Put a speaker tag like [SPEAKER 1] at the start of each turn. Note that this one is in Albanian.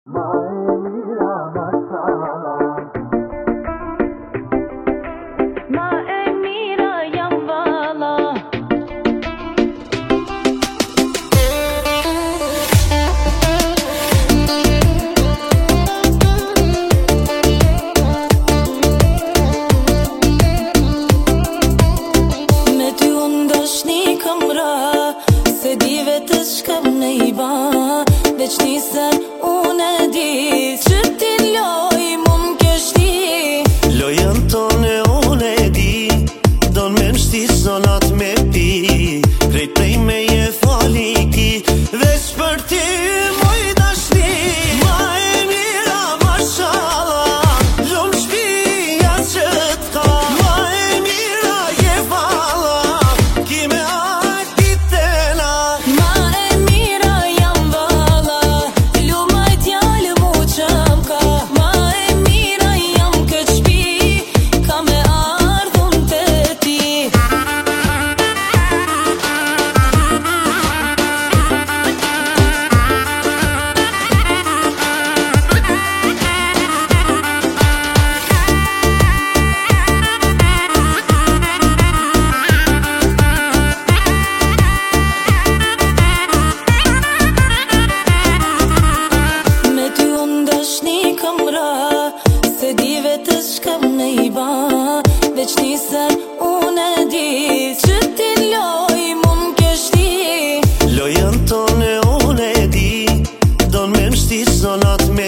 [SPEAKER 1] Ma e mira mashallah.
[SPEAKER 2] Ma e mira jam valla. Me ty unë dashni kam ra, se di vetë shkam në i ba. Veç nisën unë e di, që ti loj mu m'keshti.
[SPEAKER 3] Lojën tonë unë e di, don me mshti sonat me pi. Krejt prej me je fali ki, veç për ti moj dashni. Ma e mira mashallah, lumë shpia që t'ka. Ma e mira je falla, ki me akitena.
[SPEAKER 2] Ma e mira jam valla, lumaj t'jallë mu që m'ka. Ma e mira jam këtë shpi, ka me ardhun të ti. Me ty unë dashni kam ra, se di vetë shkam në i ba. Veç nisën unë e di, që ti loj mu m'keshti.
[SPEAKER 3] Lojën tonë unë e di, don me mshti sonat me